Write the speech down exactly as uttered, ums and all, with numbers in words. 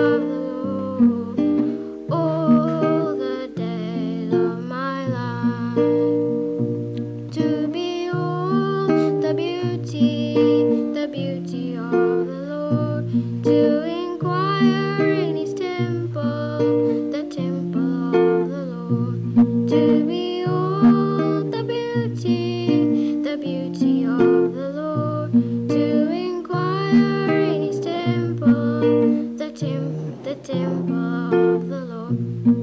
of the Lord all the days of my life, to behold the beauty, the beauty of the Lord, to inquire in his temple, the temple of the Lord, to behold the beauty, the beauty of the Lord, to inquire in his temple, the, tem- the temple of the Lord.